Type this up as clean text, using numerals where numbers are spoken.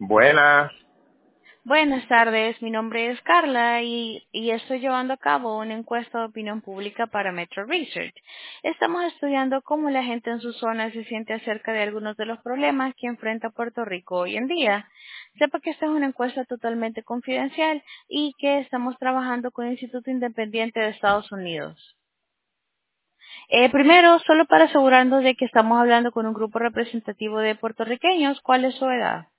Buenas. Buenas tardes, mi nombre es Carla y estoy llevando a cabo una encuesta de opinión pública para Metro Research. Estamos estudiando cómo la gente en su zona se siente acerca de algunos de los problemas que enfrenta Puerto Rico hoy en día. Sepa que esta es una encuesta totalmente confidencial y que estamos trabajando con el Instituto Independiente de Estados Unidos. Primero, solo para asegurarnos de que estamos hablando con un grupo representativo de puertorriqueños, ¿cuál es su edad?